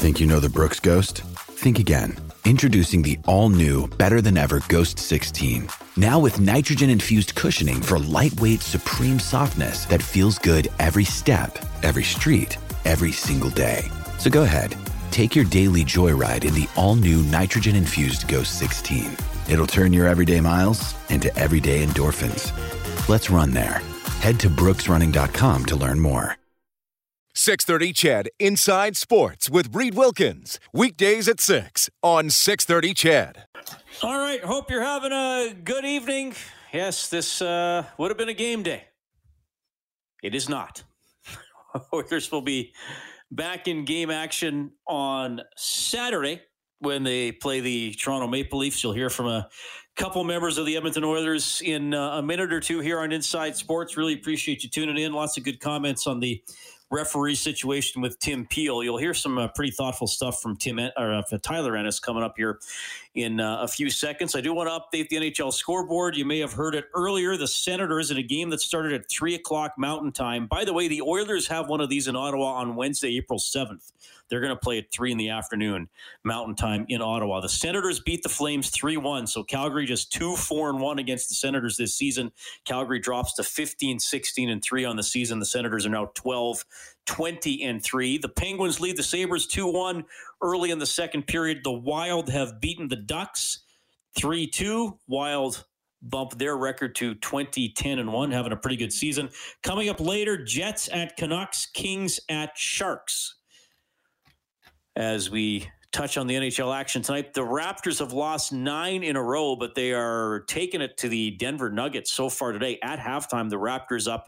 Think you know the Brooks Ghost? Think again. Introducing the all-new, better-than-ever Ghost 16. Now with nitrogen-infused cushioning for lightweight, supreme softness that feels good every step, every street, every single day. So go ahead, take your daily joyride in the all-new nitrogen-infused Ghost 16. It'll turn your everyday miles into everyday endorphins. Let's run there. Head to brooksrunning.com to learn more. 630 CHED Inside Sports with Reed Wilkins. Weekdays at 6 on 630 CHED. All right, hope you're having a good evening. Yes, this would have been a game day. It is not. Oilers will be back in game action on Saturday when they play the Toronto Maple Leafs. You'll hear from a couple members of the Edmonton Oilers in a minute or two here on Inside Sports. Really appreciate you tuning in. Lots of good comments on the referee situation with Tim Peel. You'll hear some pretty thoughtful stuff from Tyler Ennis coming up here in a few seconds. I do want to update the NHL scoreboard. You may have heard it earlier. The Senators in a game that started at 3 o'clock Mountain Time. By the way, the Oilers have one of these in Ottawa on Wednesday, April 7th. They're going to play at 3 in the afternoon Mountain Time in Ottawa. The Senators beat the Flames 3-1. So Calgary just 2-4-1 against the Senators this season. Calgary drops to 15-16-3 on the season. The Senators are now 12-20-3. The Penguins lead the Sabres 2-1 early in the second period. The Wild have beaten the Ducks 3-2. Wild bump their record to 20-10-1, having a pretty good season. Coming up later, Jets at Canucks, Kings at Sharks. As we touch on the NHL action tonight, the Raptors have lost 9 in a row, but they are taking it to the Denver Nuggets so far today. At halftime, the Raptors up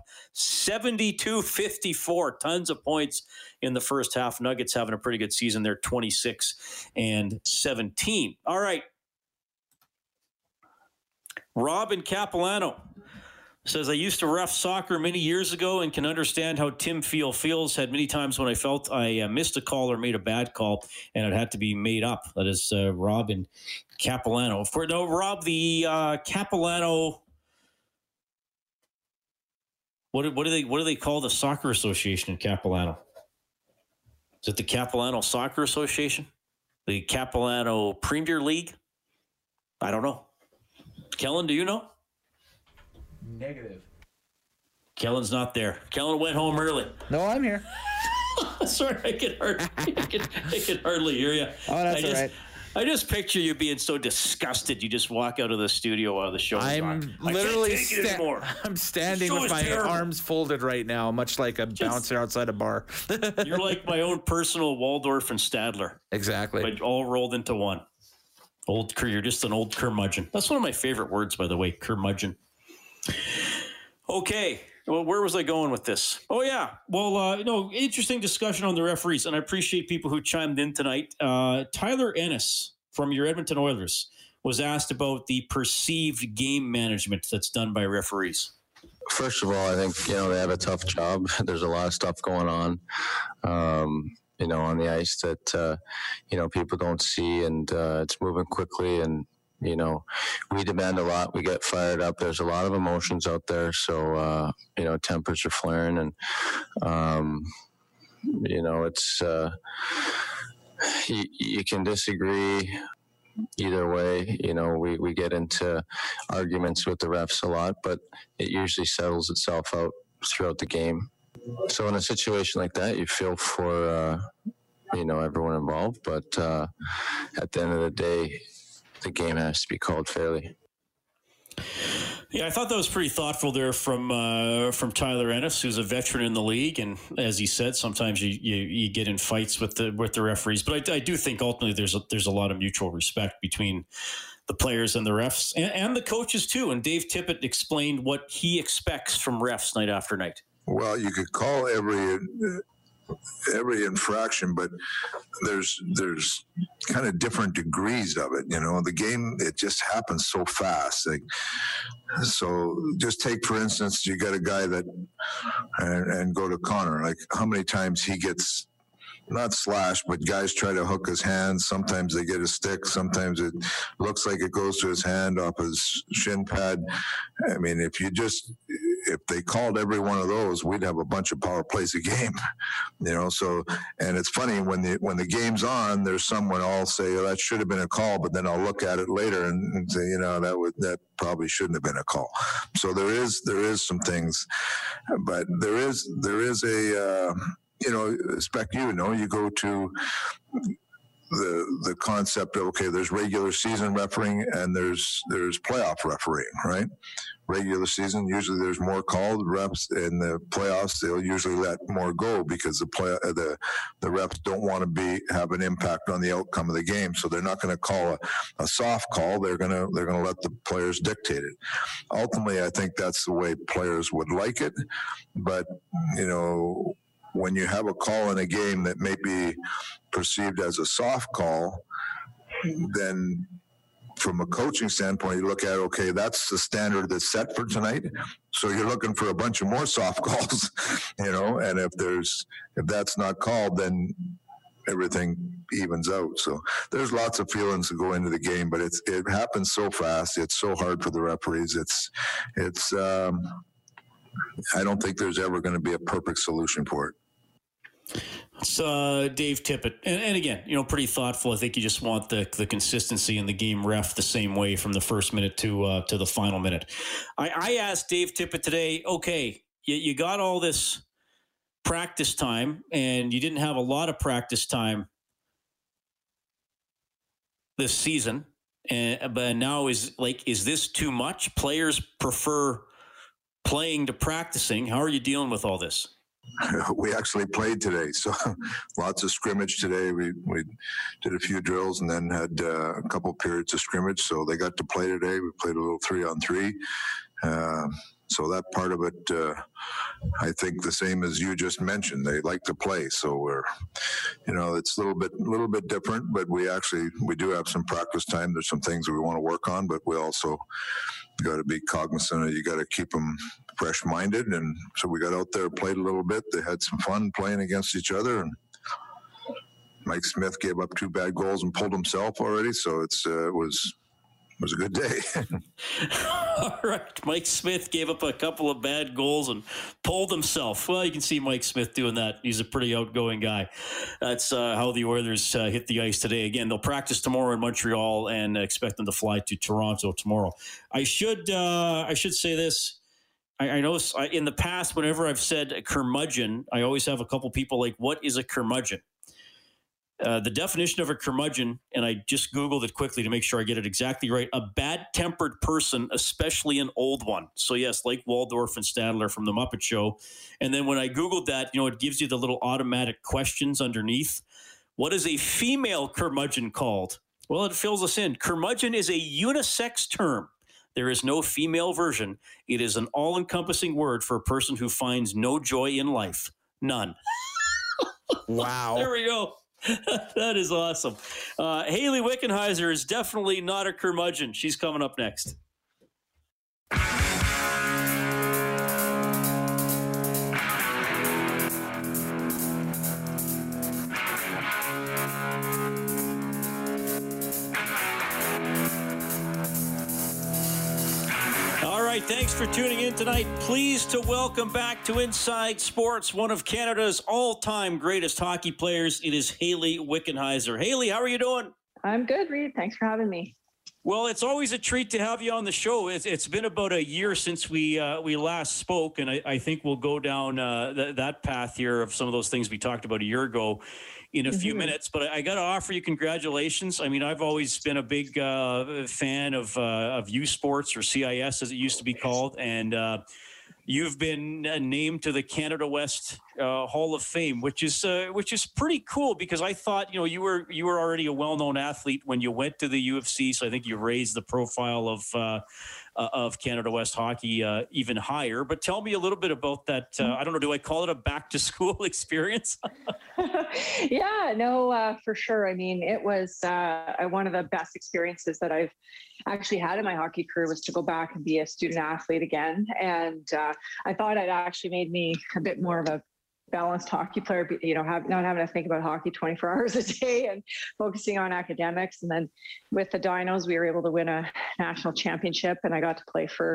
72-54. Tons of points in the first half. Nuggets having a pretty good season. They're 26-17. All right. Robin Capilano says, I used to ref soccer many years ago and can understand how Tim Peel feels. Had many times when I felt I missed a call or made a bad call and it had to be made up. That is Robin Capilano. Rob, the Capilano, what do they call the soccer association in Capilano? Is it the Capilano Soccer Association? The Capilano Premier League? I don't know. Kellen, do you know? Negative. Kellen's not there. Kellen went home early. No, I'm here. Sorry, I can hardly hear you. Oh, that's all right. I just picture you being so disgusted. You just walk out of the studio while the show is on. Literally I'm standing with my arms folded right now, much like a bouncer outside a bar. You're like my own personal Waldorf and Stadler. Exactly. But all rolled into one. You're just an old curmudgeon. That's one of my favorite words, by the way, curmudgeon. Okay. Well, where was I going with this? Oh, yeah. Well, interesting discussion on the referees, and I appreciate people who chimed in tonight. Tyler Ennis from your Edmonton Oilers was asked about the perceived game management that's done by referees. First of all, I think, they have a tough job. There's a lot of stuff going on, on the ice that, people don't see, and it's moving quickly, and we demand a lot. We get fired up. There's a lot of emotions out there. So, tempers are flaring, and, it's, you can disagree either way. We get into arguments with the refs a lot, but it usually settles itself out throughout the game. So in a situation like that, you feel for, everyone involved, but at the end of the day, the game has to be called fairly. Yeah, I thought that was pretty thoughtful there from Tyler Ennis, who's a veteran in the league, and as he said, sometimes you get in fights with the referees, but I do think ultimately there's a lot of mutual respect between the players and the refs and the coaches too. And Dave Tippett explained what he expects from refs night after night. Well, you could call every infraction, but there's kind of different degrees of it. The game, it just happens so fast. So just take, for instance, you got a guy that, and go to Connor, like how many times he gets not slashed, but guys try to hook his hand. Sometimes they get a stick. Sometimes it looks like it goes to his hand off his shin pad. I mean, if if they called every one of those, we'd have a bunch of power plays a game, So, and it's funny when the game's on, there's someone I'll say, oh, that should have been a call, but then I'll look at it later and say, that probably shouldn't have been a call. So there is some things, but there is a, expect you go to the concept of, okay, there's regular season refereeing and there's playoff refereeing, right? Regular season, usually there's more called refs. In the playoffs, they'll usually let more go because the refs don't want to have an impact on the outcome of the game. So they're not going to call a soft call. They're going to let the players dictate it. Ultimately, I think that's the way players would like it. But, when you have a call in a game that may be perceived as a soft call, then from a coaching standpoint, you look at, okay, that's the standard that's set for tonight. So you're looking for a bunch of more soft calls, and if that's not called, then everything evens out. So there's lots of feelings that go into the game, but it happens so fast. It's so hard for the referees. It's I don't think there's ever going to be a perfect solution for it. It's Dave Tippett. And again, pretty thoughtful. I think you just want the consistency in the game ref the same way from the first minute to the final minute. I asked Dave Tippett today, okay, you got all this practice time and you didn't have a lot of practice time this season. But now is this too much? Players prefer playing to practicing. How are you dealing with all this? We actually played today, so lots of scrimmage today. We did a few drills and then had a couple periods of scrimmage, so they got to play today. We played a little 3-on-3. So that part of it, I think the same as you just mentioned, they like to play. So we're, it's a little bit different, but we do have some practice time. There's some things that we want to work on, but we also got to be cognizant of, you got to keep them fresh minded. And so we got out there, played a little bit. They had some fun playing against each other, and Mike Smith gave up 2 bad goals and pulled himself already. So it was a good day. All right. Mike Smith gave up a couple of bad goals and pulled himself. Well, you can see Mike Smith doing that. He's a pretty outgoing guy. That's how the Oilers hit the ice today. Again, they'll practice tomorrow in Montreal and expect them to fly to Toronto tomorrow. I should say this. I know in the past, whenever I've said a curmudgeon, I always have a couple people like, what is a curmudgeon? The definition of a curmudgeon, and I just Googled it quickly to make sure I get it exactly right, a bad-tempered person, especially an old one. So yes, like Waldorf and Stadler from The Muppet Show. And then when I Googled that, it gives you the little automatic questions underneath. What is a female curmudgeon called? Well, it fills us in. Curmudgeon is a unisex term. There is no female version. It is an all-encompassing word for a person who finds no joy in life. None. Wow. There we go. That is awesome. Hayley Wickenheiser is definitely not a curmudgeon. She's coming up next. Thanks for tuning in tonight. Pleased to welcome back to Inside Sports one of Canada's all-time greatest hockey players. It is Hayley Wickenheiser. Hayley, how are you doing? I'm good, Reed. Thanks for having me. Well, it's always a treat to have you on the show. It's been about a year since we last spoke, and I think we'll go down that path here of some of those things we talked about a year ago in a few minutes. But I got to offer you congratulations. I mean, I've always been a big fan of U Sports, or CIS as it used to be called, and you've been named to the Canada West Hall of Fame, which is pretty cool, because I thought you were already a well-known athlete when you went to the UFC, so I think you raised the profile of Canada West hockey even higher. But tell me a little bit about that. I don't know, do I call it a back-to-school experience? Yeah, no, for sure. I mean, it was one of the best experiences that I've actually had in my hockey career, was to go back and be a student athlete again. And I thought it actually made me a bit more of a balanced hockey player, not having to think about hockey 24 hours a day and focusing on academics. And then with the Dinos, we were able to win a national championship, and I got to play for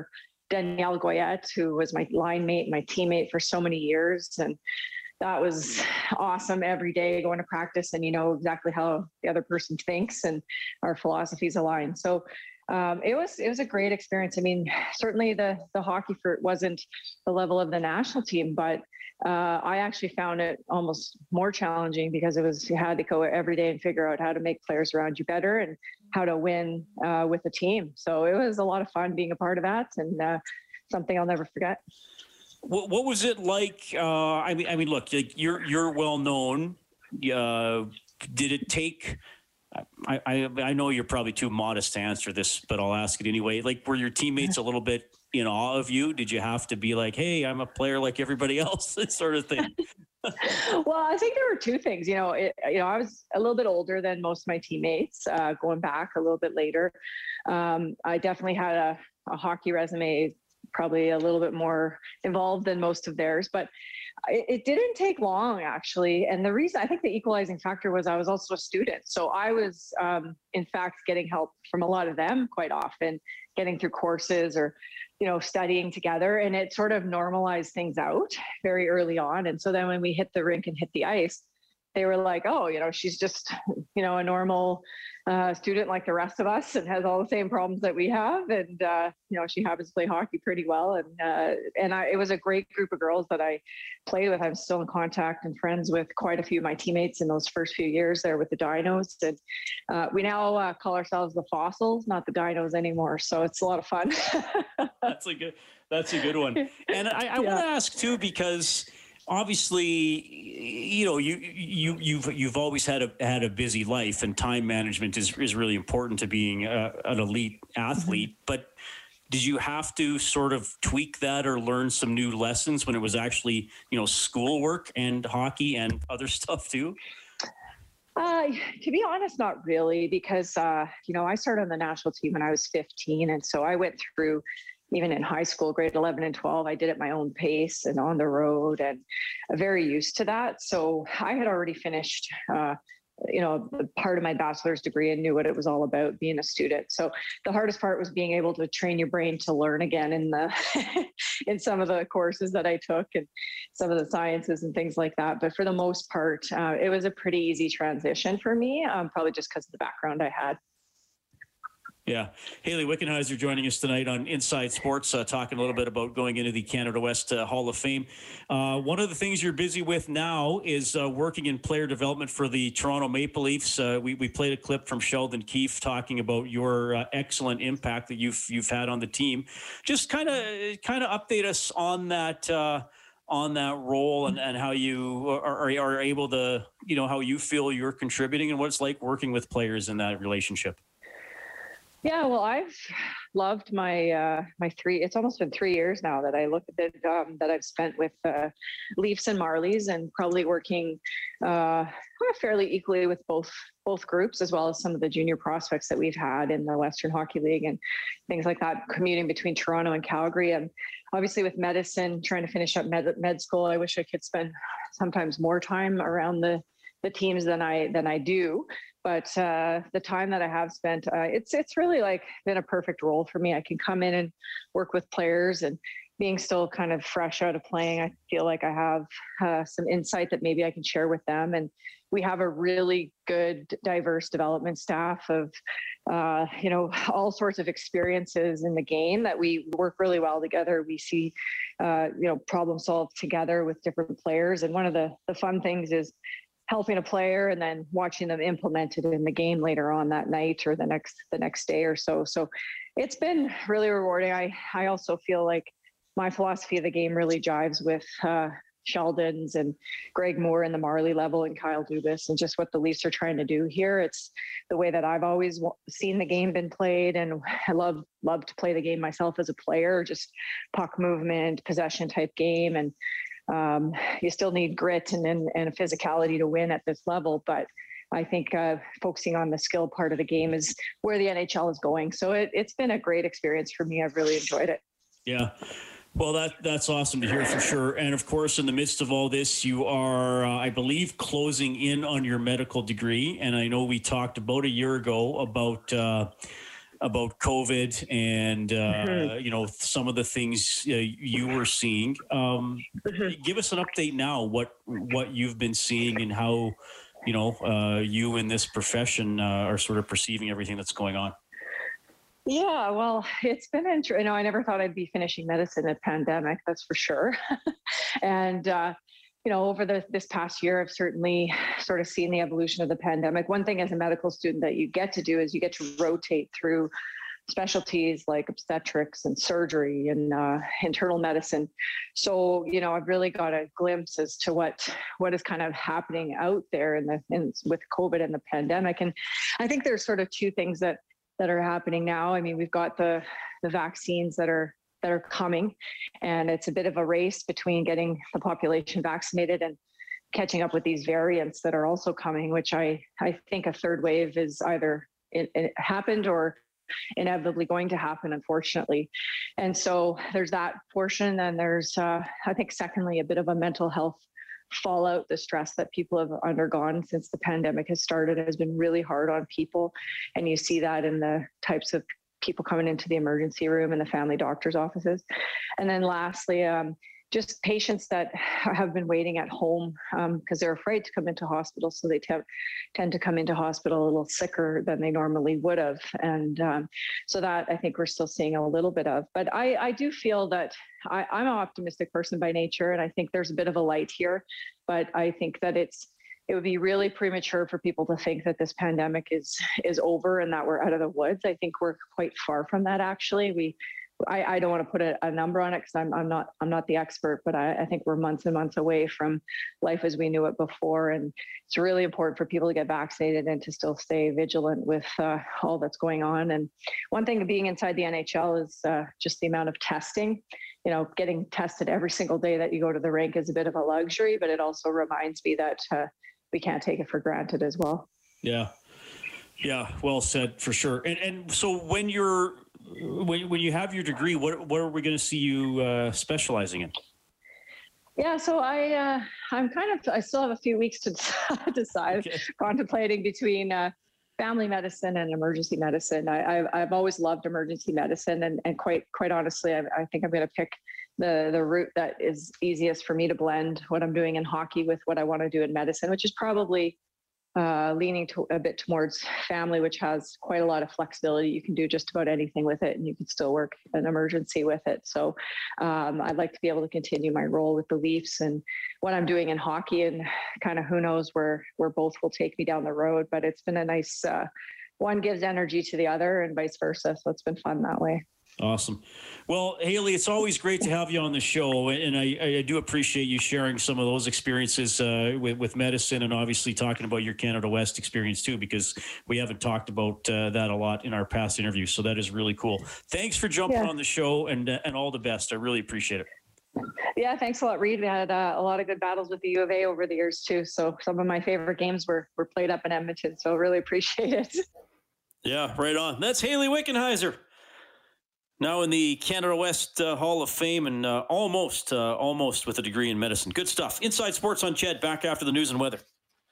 Danielle Goyette, who was my line mate, my teammate for so many years. And that was awesome every day going to practice, and you know exactly how the other person thinks and our philosophies align. So it was a great experience. I mean, certainly the hockey for it wasn't the level of the national team, but I actually found it almost more challenging because you had to go every day and figure out how to make players around you better and how to win with the team. So it was a lot of fun being a part of that, and something I'll never forget. What was it like? I mean, look, you're well known. Did it take? I know you're probably too modest to answer this, but I'll ask it anyway. Like, were your teammates a little bit in awe of you? Did you have to be like, "Hey, I'm a player like everybody else," that sort of thing? Well, I think there were two things. I was a little bit older than most of my teammates. Going back a little bit later, I definitely had a hockey resume, probably a little bit more involved than most of theirs, but it didn't take long, actually. And the reason, I think the equalizing factor was I was also a student. So I was, in fact, getting help from a lot of them quite often, getting through courses or, studying together. And it sort of normalized things out very early on. And so then when we hit the rink and hit the ice, they were like, oh, she's just, a normal student like the rest of us and has all the same problems that we have. And, she happens to play hockey pretty well. And it was a great group of girls that I played with. I'm still in contact and friends with quite a few of my teammates in those first few years there with the Dinos. And we now call ourselves the Fossils, not the Dinos anymore. So it's a lot of fun. That's a good one. And I want to ask too, because obviously, you've always had a busy life, and time management is really important to being an elite athlete. Mm-hmm. But did you have to sort of tweak that or learn some new lessons when it was actually, schoolwork and hockey and other stuff too? To be honest, not really, because, I started on the national team when I was 15. And so I went through, even in high school, grade 11 and 12, I did it at my own pace and on the road, and I'm very used to that. So I had already finished, part of my bachelor's degree and knew what it was all about being a student. So the hardest part was being able to train your brain to learn again in in some of the courses that I took and some of the sciences and things like that. But for the most part, it was a pretty easy transition for me, probably just because of the background I had. Yeah. Hayley Wickenheiser joining us tonight on Inside Sports, talking a little bit about going into the Canada West Hall of Fame. One of the things you're busy with now is working in player development for the Toronto Maple Leafs. We played a clip from Sheldon Keefe talking about your excellent impact that you've had on the team. Just kind of update us on that role and how you are able to, how you feel you're contributing and what it's like working with players in that relationship. Yeah, well, I've loved my it's almost been 3 years now that I look at it, that I've spent with Leafs and Marlies, and probably working fairly equally with both groups, as well as some of the junior prospects that we've had in the Western Hockey League and things like that, commuting between Toronto and Calgary. And obviously with medicine, trying to finish up med school, I wish I could spend sometimes more time around the teams than I do. But the time that I have spent, it's really been a perfect role for me. I can come in and work with players, and being still kind of fresh out of playing, I feel like I have some insight that maybe I can share with them. And we have a really good, diverse development staff of, all sorts of experiences in the game that we work really well together. We see, problem solve together with different players. And one of the fun things is helping a player and then watching them implement it in the game later on that night or the next day or so. So it's been really rewarding. I also feel like my philosophy of the game really jives with Sheldon's and Greg Moore and the Marley level and Kyle Dubas and just what the Leafs are trying to do here. It's the way that I've always seen the game been played, and I love to play the game myself as a player, just puck movement, possession type game. And you still need grit and a physicality to win at this level. But I think focusing on the skill part of the game is where the NHL is going. So it's been a great experience for me. I've really enjoyed it. Yeah. Well, that's awesome to hear for sure. And of course, in the midst of all this, you are, I believe, closing in on your medical degree. And I know we talked about a year ago about about COVID and, some of the things you were seeing. Give us an update now, what you've been seeing and how, you in this profession are sort of perceiving everything that's going on. Yeah, well, it's been interesting. I never thought I'd be finishing medicine in a pandemic, that's for sure. And, over this past year, I've certainly sort of seen the evolution of the pandemic. One thing as a medical student that you get to do is you get to rotate through specialties like obstetrics and surgery and internal medicine. So, I've really got a glimpse as to what is kind of happening out there with COVID and the pandemic. And I think there's sort of two things that are happening now. I mean, we've got the vaccines that are coming, and it's a bit of a race between getting the population vaccinated and catching up with these variants that are also coming, which I think a third wave is either it happened or inevitably going to happen, unfortunately. And so there's that portion. And there's, I think, secondly, a bit of a mental health fallout. The stress that people have undergone since the pandemic has started has been really hard on people. And you see that in the types of people coming into the emergency room and the family doctor's offices. And then lastly, just patients that have been waiting at home because they're afraid to come into hospital. So they tend to come into hospital a little sicker than they normally would have. And so that I think we're still seeing a little bit of. But I do feel that I'm an optimistic person by nature, and I think there's a bit of a light here. But I think that it would be really premature for people to think that this pandemic is over and that we're out of the woods. I think we're quite far from that, actually. I don't want to put a number on it because I'm not the expert, but I think we're months and months away from life as we knew it before. And it's really important for people to get vaccinated and to still stay vigilant with all that's going on. And one thing of being inside the NHL is just the amount of testing. Getting tested every single day that you go to the rink is a bit of a luxury, but it also reminds me that we can't take it for granted as well. Yeah, well said, for sure. And so when you have your degree, what are we going to see you specializing in? Yeah, so I still have a few weeks to decide. Okay. Contemplating between family medicine and emergency medicine. I've always loved emergency medicine, and quite honestly, I think I'm going to pick the route that is easiest for me to blend what I'm doing in hockey with what I want to do in medicine, which is probably leaning a bit towards family, which has quite a lot of flexibility. You can do just about anything with it, and you can still work an emergency with it. So I'd like to be able to continue my role with the Leafs and what I'm doing in hockey, and kind of who knows where both will take me down the road. But it's been a nice, one gives energy to the other and vice versa. So it's been fun that way. Awesome. Well, Hayley, it's always great to have you on the show, and I do appreciate you sharing some of those experiences with medicine, and obviously talking about your Canada West experience too, because we haven't talked about that a lot in our past interviews. So that is really cool. Thanks for jumping on the show, and all the best. I really appreciate it. Yeah, thanks a lot, Reed. We had a lot of good battles with the U of A over the years too. So some of my favorite games were played up in Edmonton. So really appreciate it. Yeah, right on. That's Hayley Wickenheiser. Now in the Canada West Hall of Fame, and almost with a degree in medicine. Good stuff. Inside Sports on CHED, back after the news and weather.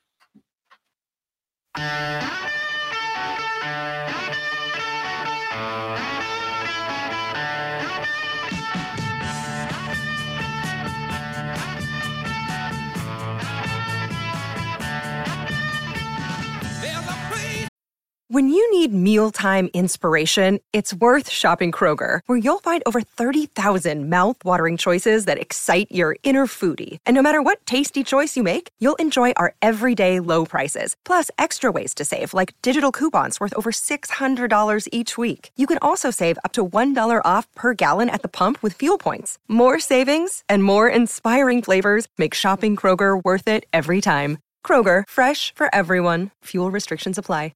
When you need mealtime inspiration, it's worth shopping Kroger, where you'll find over 30,000 mouth-watering choices that excite your inner foodie. And no matter what tasty choice you make, you'll enjoy our everyday low prices, plus extra ways to save, like digital coupons worth over $600 each week. You can also save up to $1 off per gallon at the pump with fuel points. More savings and more inspiring flavors make shopping Kroger worth it every time. Kroger, fresh for everyone. Fuel restrictions apply.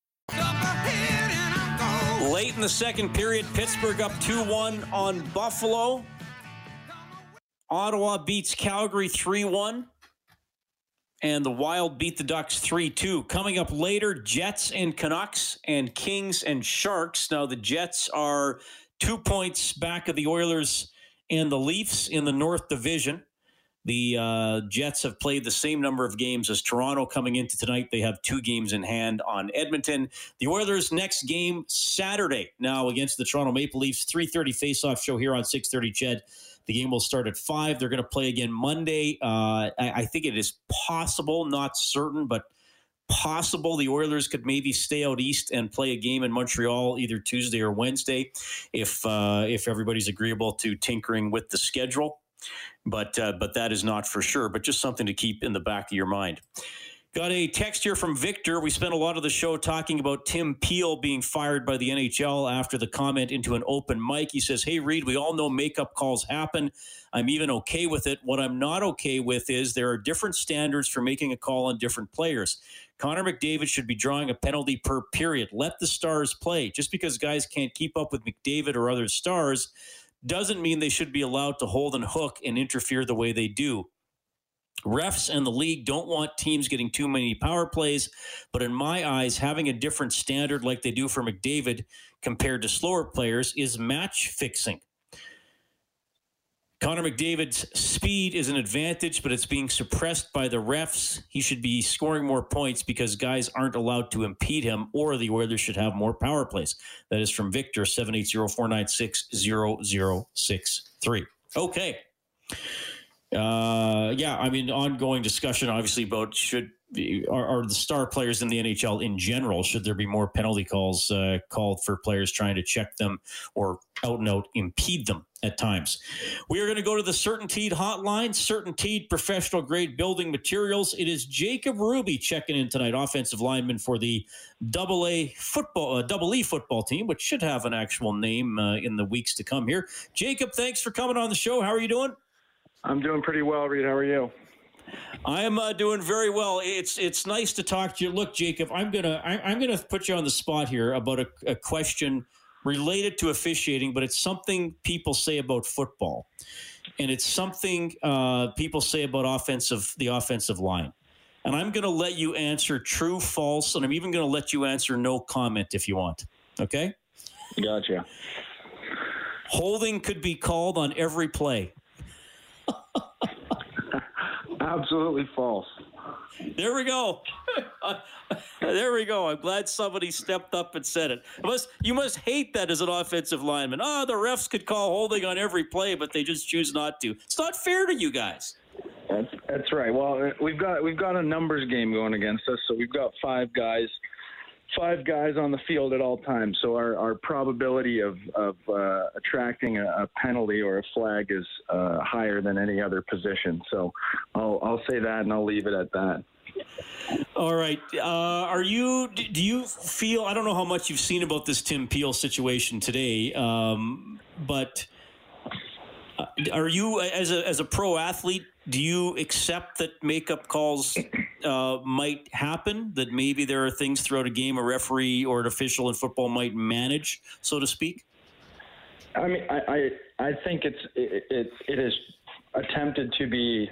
Late in the second period, Pittsburgh up 2-1 on Buffalo. Ottawa beats Calgary 3-1. And the Wild beat the Ducks 3-2. Coming up later, Jets and Canucks, and Kings and Sharks. Now the Jets are 2 points back of the Oilers and the Leafs in the North Division. The Jets have played the same number of games as Toronto coming into tonight. They have 2 games in hand on Edmonton. The Oilers' next game Saturday now against the Toronto Maple Leafs. 3:30 face-off show here on 6:30 CHED. The game will start at 5. They're going to play again Monday. I think it is possible, not certain, but possible the Oilers could maybe stay out east and play a game in Montreal either Tuesday or Wednesday if everybody's agreeable to tinkering with the schedule. But that is not for sure, but just something to keep in the back of your mind. Got a text here from Victor. We spent a lot of the show talking about Tim Peel being fired by the NHL after the comment into an open mic. He says, "Hey, Reed, we all know makeup calls happen. I'm even okay with it. What I'm not okay with is there are different standards for making a call on different players. Connor McDavid should be drawing a penalty per period. Let the stars play. Just because guys can't keep up with McDavid or other stars doesn't mean they should be allowed to hold and hook and interfere the way they do. Refs and the league don't want teams getting too many power plays, but in my eyes, having a different standard like they do for McDavid compared to slower players is match fixing. Connor McDavid's speed is an advantage, but it's being suppressed by the refs. He should be scoring more points because guys aren't allowed to impede him, or the Oilers should have more power plays." That is from Victor, 780-496-0063. Okay. Ongoing discussion, obviously, about are the star players in the NHL in general, should there be more penalty calls called for players trying to check them or out and out impede them at times. We are going to go to the CertainTeed hotline. CertainTeed professional grade building materials. It is Jacob Ruby checking in tonight, offensive lineman for the Double E football team, which should have an actual name in the weeks to come here. Jacob, thanks for coming on the show. How are you doing? I'm doing pretty well, Reed. How are you? I am doing very well. It's nice to talk to you. Look, Jacob, I'm gonna put you on the spot here about a question related to officiating, but it's something people say about football, and it's something people say about the offensive line. And I'm going to let you answer true, false, and I'm even going to let you answer no comment if you want. Okay? Gotcha. Holding could be called on every play. Absolutely false. There we go. There we go. I'm glad somebody stepped up and said it. You must hate that as an offensive lineman. The refs could call holding on every play, but they just choose not to. It's not fair to you guys. That's right. Well, we've got a numbers game going against us, so we've got five guys on the field at all times. So our probability of attracting a penalty or a flag is higher than any other position. So I'll say that, and I'll leave it at that. All right. Do you feel, I don't know how much you've seen about this Tim Peel situation today, but are you, as a pro athlete, do you accept that makeup calls might happen, that maybe there are things throughout a game a referee or an official in football might manage, so to speak? I mean, I think it is attempted to be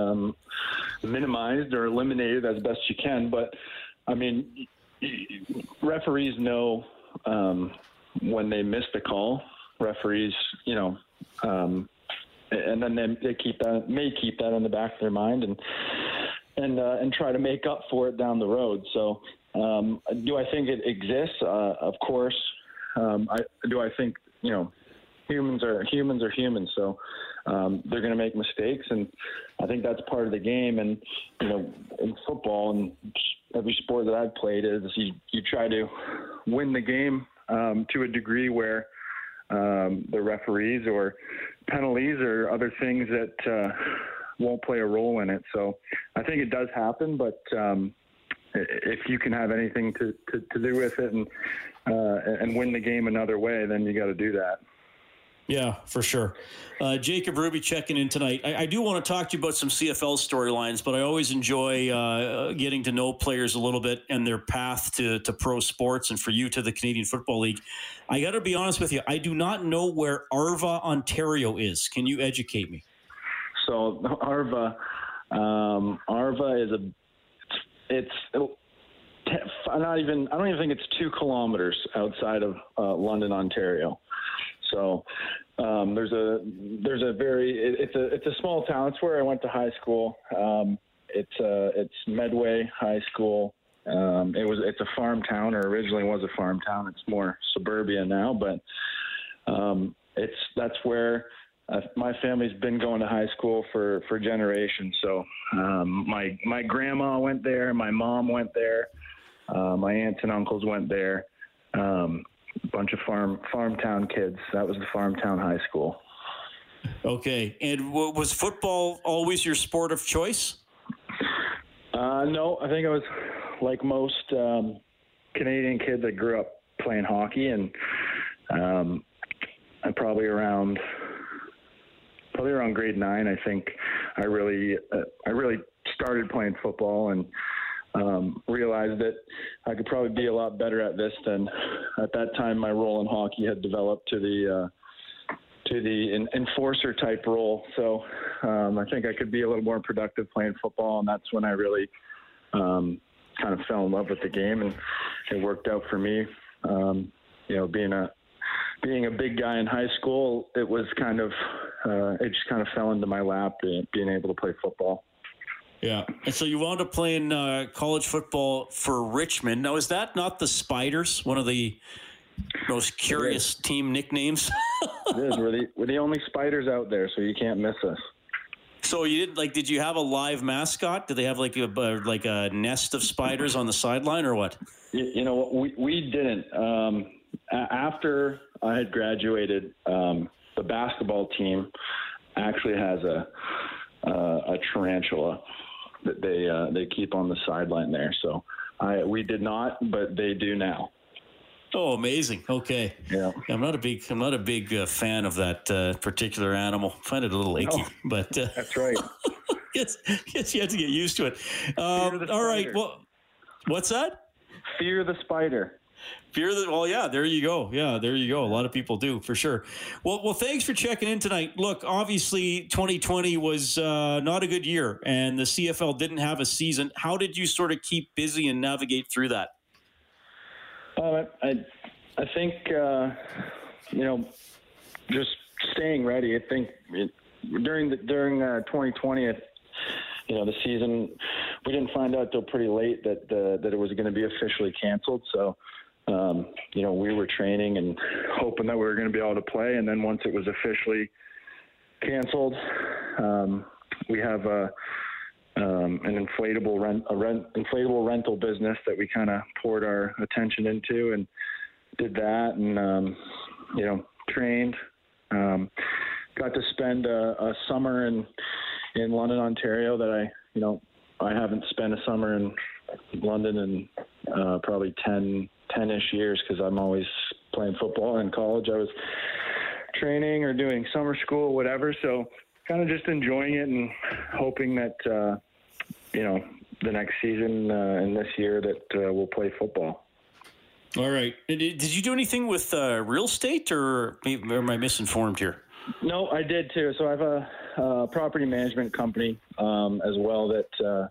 minimized or eliminated as best you can. But, I mean, referees know when they miss the call. Referees, and then they may keep that in the back of their mind and try to make up for it down the road. So do I think it exists? Of course. Do I think, humans are humans. So they're going to make mistakes, and I think that's part of the game. And, in football and every sport that I've played is you try to win the game to a degree where the referees or penalties or other things that won't play a role in it. So I think it does happen, but if you can have anything to do with it and win the game another way, then you got to do that. Yeah, for sure. Jacob Ruby checking in tonight. I do want to talk to you about some CFL storylines, but I always enjoy getting to know players a little bit and their path to pro sports, and for you to the Canadian Football League. I got to be honest with you. I do not know where Arva, Ontario is. Can you educate me? So Arva is it's not even, I don't even think it's 2 kilometers outside of London, Ontario. So There's a small town. It's where I went to high school. It's Medway High School. It's a farm town, or originally was a farm town. It's more suburbia now, but that's where my family's been going to high school for generations. So my grandma went there, my mom went there, my aunts and uncles went there. A bunch of farm town kids. That was the farm town high school. Okay, and was football always your sport of choice? No, I think I was like most Canadian kids. I grew up playing hockey, and I probably around grade 9, I think I really started playing football and realized that I could probably be a lot better at this than at that time my role in hockey had developed to the enforcer type role. So I think I could be a little more productive playing football, and that's when I really kind of fell in love with the game, and it worked out for me. Being a big guy in high school, it was kind of it just kind of fell into my lap, being able to play football. Yeah, and so you wound up playing college football for Richmond. Now, is that not the Spiders? One of the most curious team nicknames. It is. We're the only Spiders out there, so you can't miss us. So did you have a live mascot? Did they have like a nest of spiders on the sideline, or what? You know what? We didn't. After I had graduated, the basketball team actually has a tarantula that they keep on the sideline there. So we did not, but they do now. Oh, amazing! Okay, yeah, I'm not a big fan of that particular animal. I find it a little icky, but that's right. yes, you have to get used to it. All right, well, what's that? Fear the spider. Well, yeah, there you go. Yeah, there you go. A lot of people do, for sure. Well, thanks for checking in tonight. Look, obviously 2020 was not a good year, and the CFL didn't have a season. How did you sort of keep busy and navigate through that? I think, just staying ready. I think during 2020, the season, we didn't find out till pretty late that it was going to be officially canceled. So, we were training and hoping that we were going to be able to play. And then once it was officially canceled, we have an inflatable rental business that we kind of poured our attention into, and did that, and trained. Got to spend a summer in London, Ontario that I haven't spent a summer in London in probably 10-ish years, because I'm always playing football. In college I was training or doing summer school, whatever. So kind of just enjoying it and hoping that, the next season and this year that we'll play football. All right. Did you do anything with real estate, or am I misinformed here? No, I did too. So I have a property management company as well that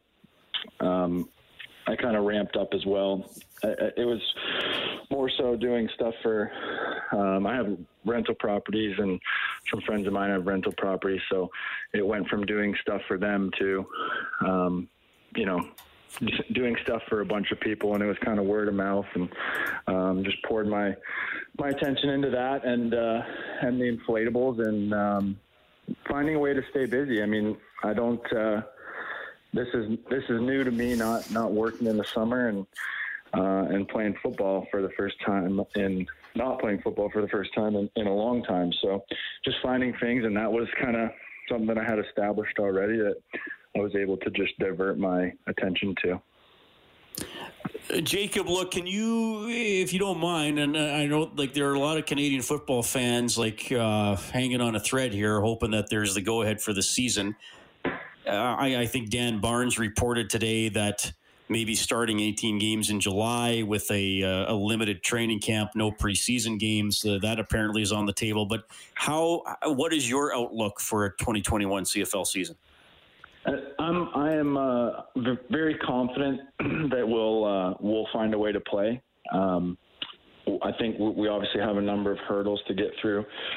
I kind of ramped up as well. It was more so doing stuff for, I have rental properties, and some friends of mine have rental properties. So it went from doing stuff for them to, doing stuff for a bunch of people, and it was kind of word of mouth, and just poured my attention into that and the inflatables, and finding a way to stay busy. I mean, I don't, this is new to me, not working in the summer and playing football for the first time, and not playing football for the first time in a long time. So just finding things, and that was kind of something that I had established already that I was able to just divert my attention to. Jacob, look, can you, if you don't mind, and I know like there are a lot of Canadian football fans hanging on a thread here, hoping that there's the go-ahead for the season. I think Dan Barnes reported today that maybe starting 18 games in July with a limited training camp, no preseason games. That apparently is on the table. But what is your outlook for a 2021 CFL season? I am very confident that we'll find a way to play. I think we obviously have a number of hurdles to get through.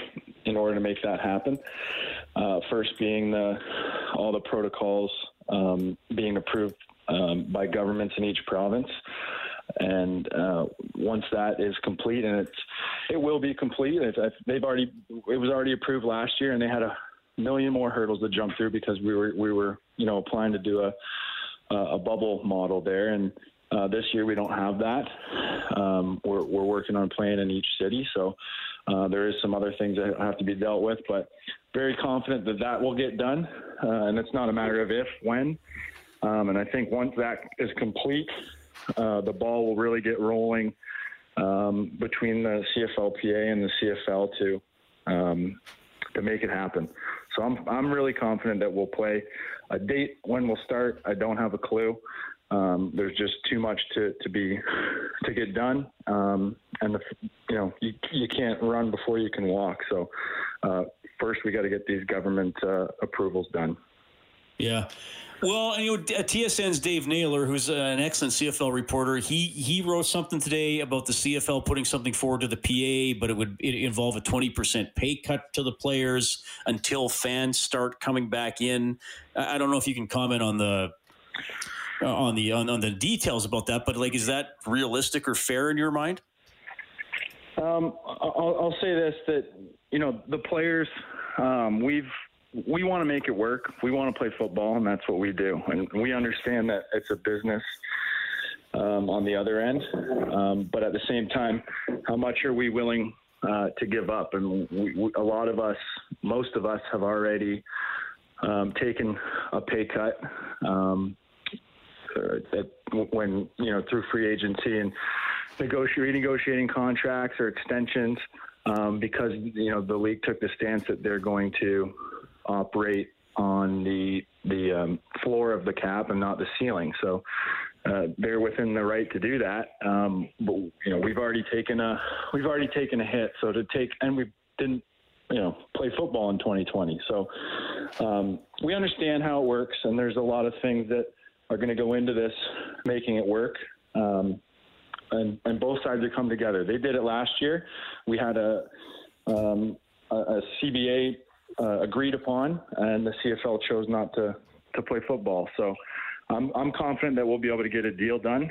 in order to make that happen. First being all the protocols being approved by governments in each province. And once that is complete, and it will be complete, it was already approved last year, and they had a million more hurdles to jump through because we were applying to do a bubble model there, and this year we don't have that. We're working on playing in each city, so there is some other things that have to be dealt with, but very confident that will get done, and it's not a matter of if, when. And I think once that is complete, the ball will really get rolling between the CFLPA and the CFL to make it happen. So I'm really confident that we'll play. A date when we'll start, I don't have a clue. There's just too much to get done, and you can't run before you can walk. So first we got to get these government approvals done. Yeah. Well, TSN's Dave Naylor, who's an excellent CFL reporter, he wrote something today about the CFL putting something forward to the PA, but it would involve a 20% pay cut to the players until fans start coming back in. I don't know if you can comment on the details about that, but is that realistic or fair in your mind? I'll say this, that the players, we want to make it work. We want to play football, and that's what we do. And we understand that it's a business on the other end. But at the same time, how much are we willing to give up? And a lot of us, most of us have already taken a pay cut when, through free agency and renegotiating contracts or extensions because, the league took the stance that they're going to operate on the floor of the cap and not the ceiling. So they're within the right to do that. But we've already taken a hit. So and we didn't play football in 2020. So we understand how it works, and there's a lot of things that are going to go into this making it work. And both sides have come together. They did it last year. We had a CBA agreed upon, and the CFL chose not to play football. So I'm confident that we'll be able to get a deal done.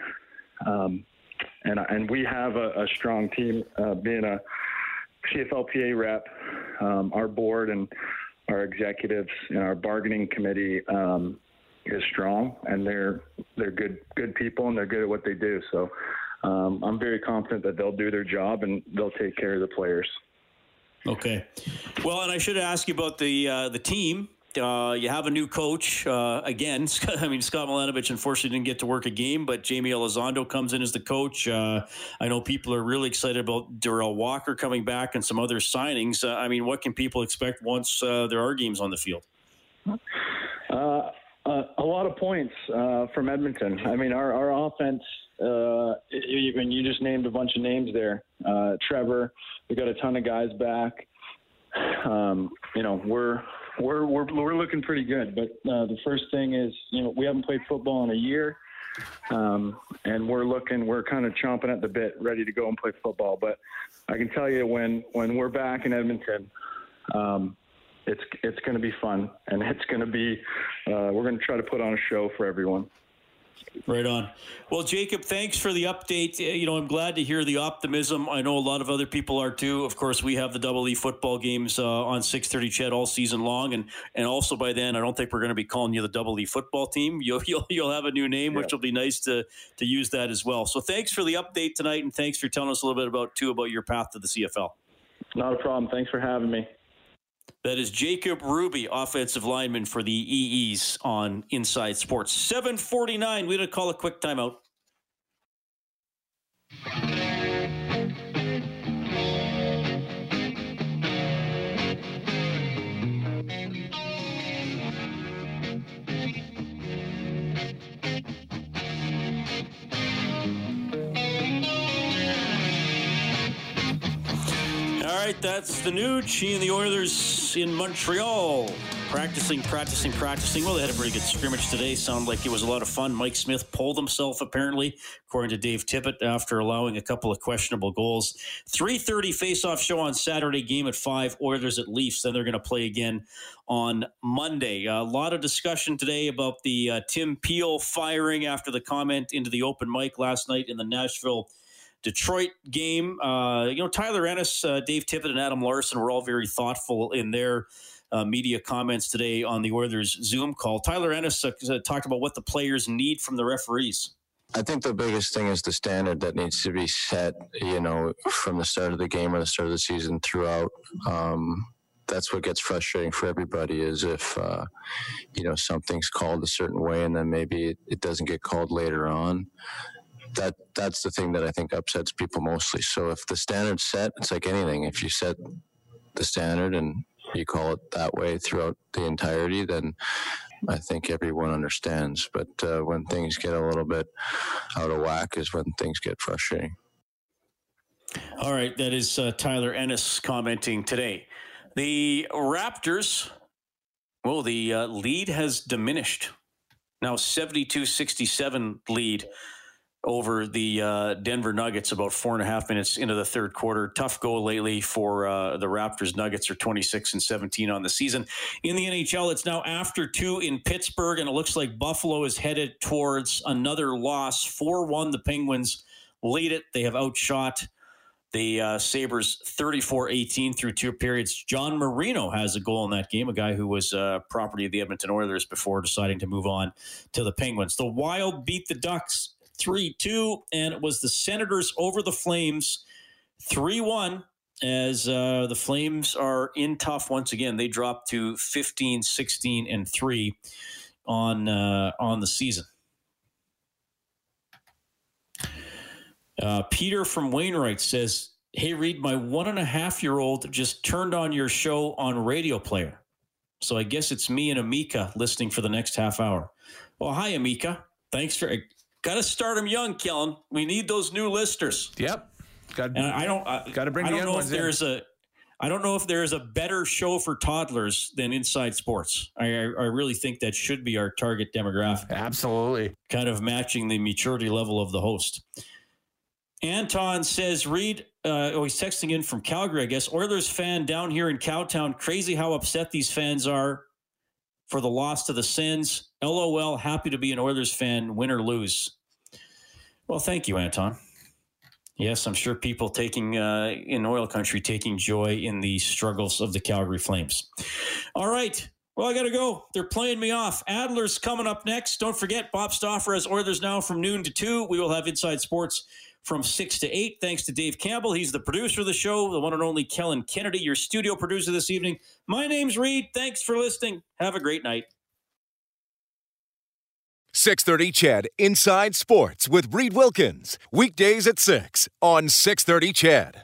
And we have a strong team, being a CFLPA rep, our board and our executives and our bargaining committee is strong, and they're good people, and they're good at what they do. So I'm very confident that they'll do their job and they'll take care of the players. Okay. Well, and I should ask you about the team. You have a new coach again. Scott Milanovich unfortunately didn't get to work a game, but Jamie Elizondo comes in as the coach. I know people are really excited about Darrell Walker coming back and some other signings. What can people expect once there are games on the field? A lot of points from Edmonton. Our offense, and you just named a bunch of names there. Trevor, we got a ton of guys back. We're looking pretty good. But the first thing is, we haven't played football in a year, and we're kind of chomping at the bit, ready to go and play football. But I can tell you, when we're back in Edmonton, it's going to be fun, and it's going to be we're going to try to put on a show for everyone. Right on. Well, Jacob, thanks for the update. I'm glad to hear the optimism. I know a lot of other people are too. Of course, we have the Double E football games on 6:30 CHED all season long, and also by then, I don't think we're going to be calling you the Double E football team. You'll have a new name, which will be nice to use that as well. So thanks for the update tonight, and thanks for telling us a little bit about your path to the CFL. Not a problem. Thanks for having me. That is Jacob Ruby, offensive lineman for the EEs on Inside Sports. 7:49. We're going to call a quick timeout. All right, that's the Nuge. He and the Oilers in Montreal Practicing. Well, they had a pretty good scrimmage today. Sounded like it was a lot of fun. Mike Smith pulled himself, apparently, according to Dave Tippett, after allowing a couple of questionable goals. 3:30 face-off show on Saturday, game at 5, Oilers at Leafs. Then they're going to play again on Monday. A lot of discussion today about the Tim Peel firing after the comment into the open mic last night in the Nashville-Detroit game. Tyler Ennis, Dave Tippett, and Adam Larson were all very thoughtful in their media comments today on the Oilers Zoom call. Tyler Ennis talked about what the players need from the referees. I think the biggest thing is the standard that needs to be set, from the start of the game or the start of the season throughout. That's what gets frustrating for everybody is if, something's called a certain way and then maybe it doesn't get called later on. That's the thing that I think upsets people mostly. So if the standard's set, it's like anything. If you set the standard and you call it that way throughout the entirety, then I think everyone understands. But when things get a little bit out of whack is when things get frustrating. All right, that is Tyler Ennis commenting today. The Raptors, the lead has diminished. Now 72-67 lead over the Denver Nuggets about 4.5 minutes into the third quarter. Tough go lately for the Raptors. Nuggets are 26-17 on the season. In the NHL, it's now after 2 in Pittsburgh, and it looks like Buffalo is headed towards another loss. 4-1, the Penguins lead it. They have outshot the Sabres 34-18 through 2 periods. John Marino has a goal in that game, a guy who was property of the Edmonton Oilers before deciding to move on to the Penguins. The Wild beat the Ducks 3-2, and it was the Senators over the Flames 3-1 as the Flames are in tough once again. They dropped to 15-16-3 on the season. Peter from Wainwright says, "Hey, Reed, my 1.5-year-old just turned on your show on Radio Player. So I guess it's me and Amika listening for the next half hour." Well, hi, Amika. Thanks for... Got to start them young, Kellen. We need those new listeners. Yep. Got to bring the young ones in. I don't know if there is a better show for toddlers than Inside Sports. I really think that should be our target demographic. Absolutely. Kind of matching the maturity level of the host. Anton says, Reed, he's texting in from Calgary, I guess. Oilers fan down here in Cowtown. Crazy how upset these fans are for the loss to the Sens. LOL, happy to be an Oilers fan, win or lose. Well, thank you, Anton. Yes, I'm sure people in oil country taking joy in the struggles of the Calgary Flames. All right. Well, I got to go. They're playing me off. Adler's coming up next. Don't forget, Bob Stauffer has Oilers Now from noon to 2. We will have Inside Sports from 6 to 8. Thanks to Dave Campbell. He's the producer of the show, the one and only Kellen Kennedy, your studio producer this evening. My name's Reed. Thanks for listening. Have a great night. 6:30 CHED Inside Sports with Reed Wilkins. Weekdays at 6 on 6:30 CHED.